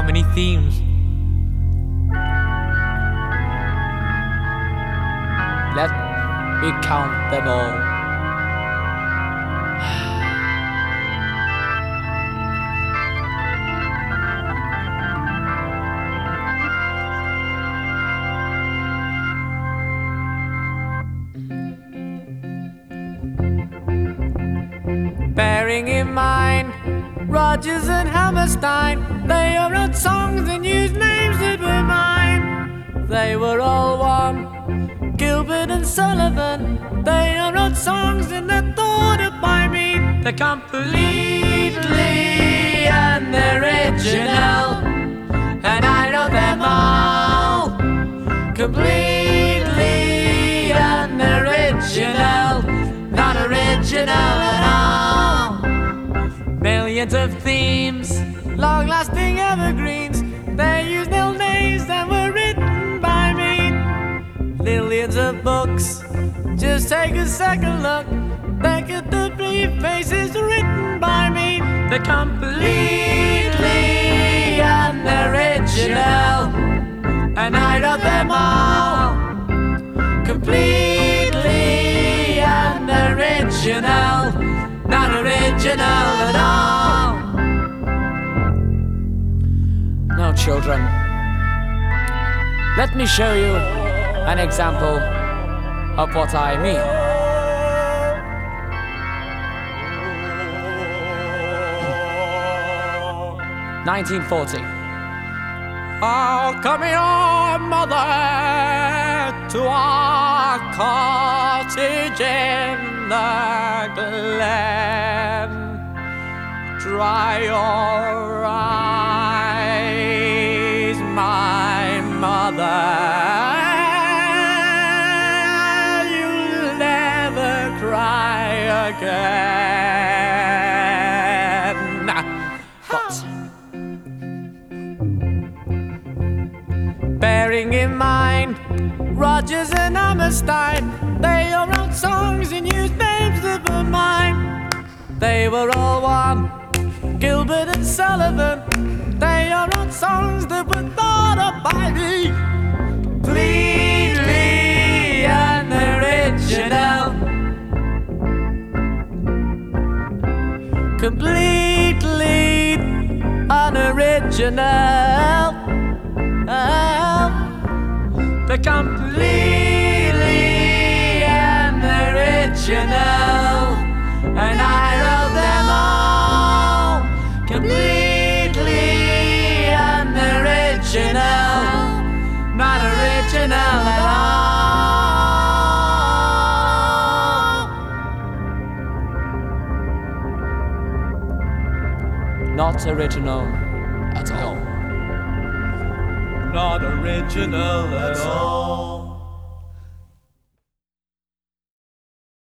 many themes? Let me count them all. Bearing in mind Rodgers and Hammerstein, they all wrote songs and used names that were mine. They were all one, Gilbert and Sullivan. They all wrote songs and they thought it by me. They're completely unoriginal, and I know them all. Completely unoriginal, not original at all. Millions of themes, long-lasting evergreens. They use little names that were written by me. Millions of books, just take a second look. Back at the brief faces written by me. They're completely unoriginal, and I know them all. Completely unoriginal, not original at all. Now, children, let me show you an example of what I mean. 1940. Oh, come your mother to our cottage in the glen. Dry your eyes, my mother. You'll never cry again. But bearing in mind Rodgers and Hammerstein, they all wrote songs and used names that were mine. They were all one, Gilbert and Sullivan. They all wrote songs that were thought up by me. Completely unoriginal, completely unoriginal. They're completely unoriginal, and I wrote them all. Completely unoriginal, not original at all. Not original at all. Not original at all.